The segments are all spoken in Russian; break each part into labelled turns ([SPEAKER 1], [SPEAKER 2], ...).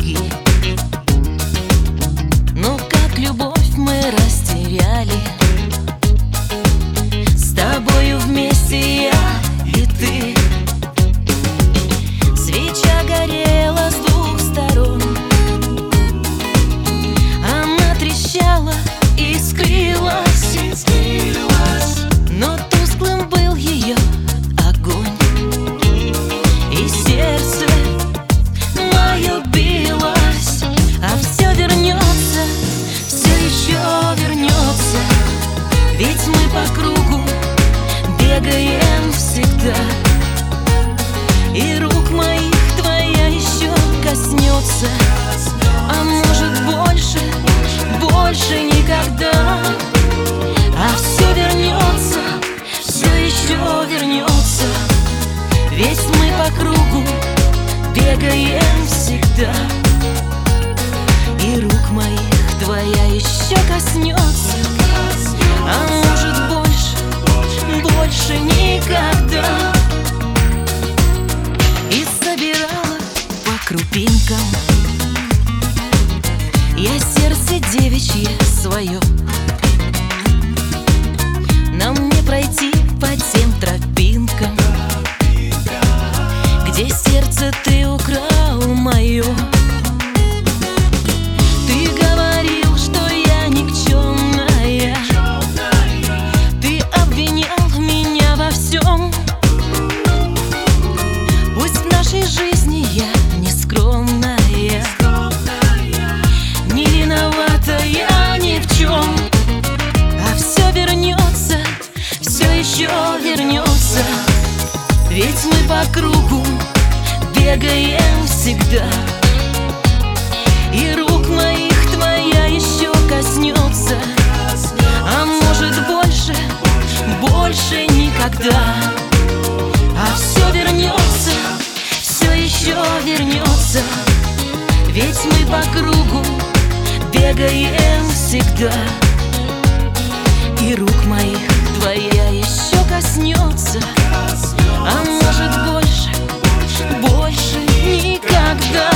[SPEAKER 1] круги. Но как любовь мы растеряли, с тобою вместе я и ты. Свеча горела с двух сторон, она трещала, искрилась, но тусклым был ее огонь, и сердце мое билось. А все вернется, все еще вернется, ведь мы по кругу бегаем всегда. И рук моих твоя еще коснется, а может больше никогда. А все вернется, все еще вернется, ведь мы по кругу бегаем всегда. И рук моих твоя еще коснется, а может больше никогда. И собирала по крупинкам я сердце девичье свое. Нам не пройти по тем тропинкам, где сердце ты украл мое. Ты говорил, что я никчемная, ты обвинял меня во всем. Пусть в нашей жизни я не скромная, не виновата я ни в чем. А все вернется, все еще вернется, ведь мы по кругу бегаем всегда. И рук моих твоя еще коснется, а может больше никогда. А все вернется, все еще вернется, ведь мы по кругу бегаем всегда. И рук моих твоя еще коснется, а может больше никогда.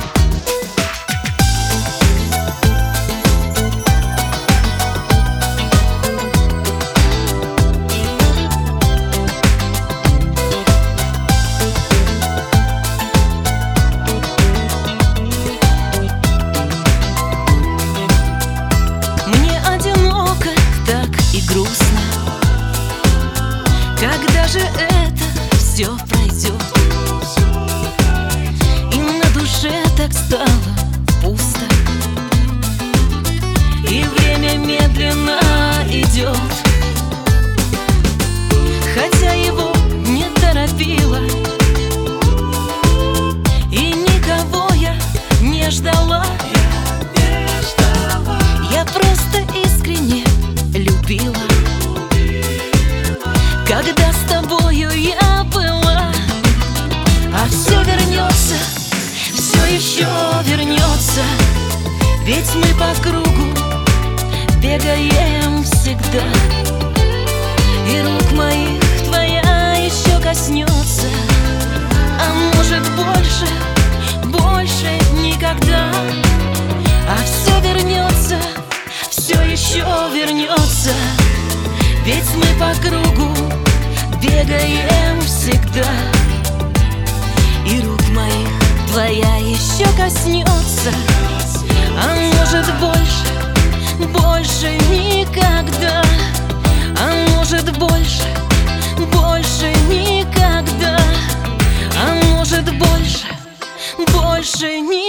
[SPEAKER 1] Мне одиноко так и грустно, когда же это все пройдет? И на душе так стало пусто, и время медленно идет. Хотя его не торопила, и никого я не ждала. Я просто искренне любила, когда с тобою я была. А все вернется, все еще вернется, ведь мы по кругу бегаем всегда. И рук моих твоя еще коснется, а может больше никогда. А все вернется, все еще вернется, ведь мы по кругу бегаем всегда. И рук моих твоя еще коснется, а может больше никогда. А может больше никогда. А может больше никогда.